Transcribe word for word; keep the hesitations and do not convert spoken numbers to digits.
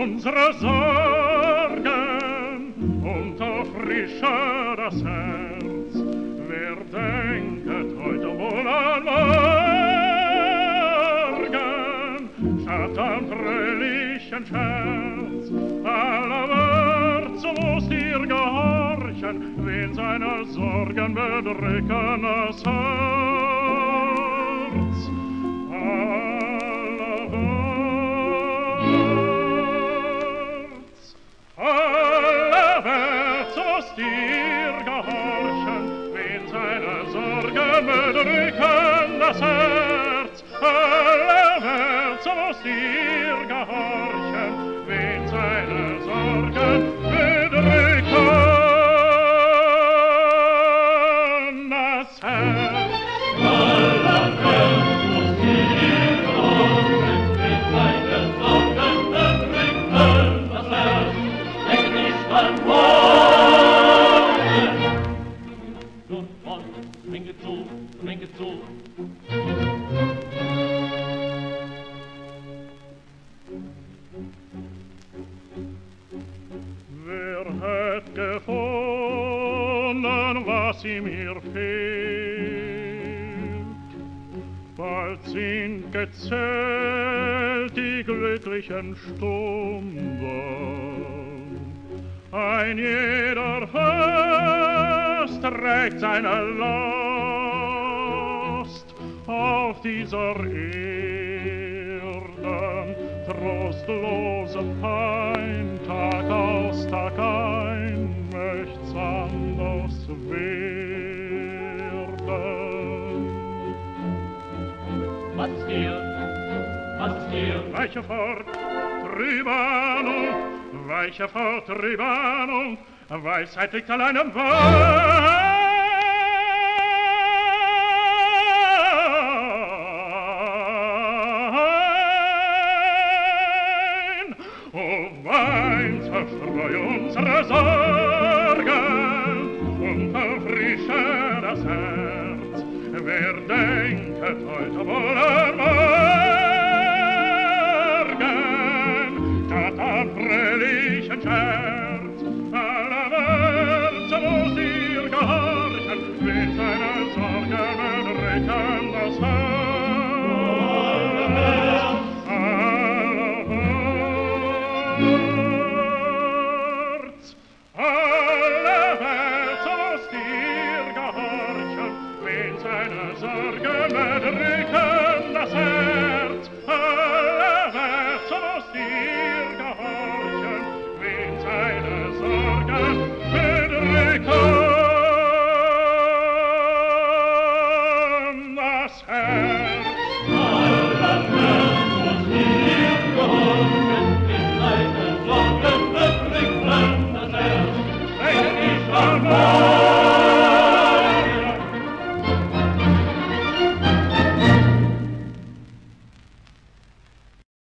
unsere Sorgen und erfrische das Herz. Wer denket heute wohl an morgen, statt an fröhlichen Scherz, allerwärts muss dir gehorchen, wen seine Sorgen bedrücken das Herz. Allerwärts, allerwärts muss dir gehorchen, wen seine Sorgen bedrücken das Herz. Allerwärts muss dir gehorchen, wen seine Sorgen bedrücken das Herz. Allerwärts muss dir gehorchen, wen seine Sorgen bedrücken das Herz. Denk nicht an morgen. Nun von, trinke zu, trinke zu. Wer hat gefunden, was ihm hier fehlt? Bald sind gezählt die glücklichen Stunden. Ein jeder Fürst trägt seine Last auf dieser Erde, trostlose Pein, Tag aus, Tag ein, möcht's anders werden. Was ist dir? Was ist dir? Weiche fort, Trübernung, weiche fort, Trübernung, Weisheit liegt allein im Wein. O Wein, zerstreu unsere Sorgen und erfrische das Herz. Wer denket heute wohl an morgen, statt an fröhlichen Scherz, allerwärts muss dir gehorchen, wen seine Sorgen bedrücken das Herz. Allerwärts, allerwärts muss dir gehorchen, wen seine Sorgen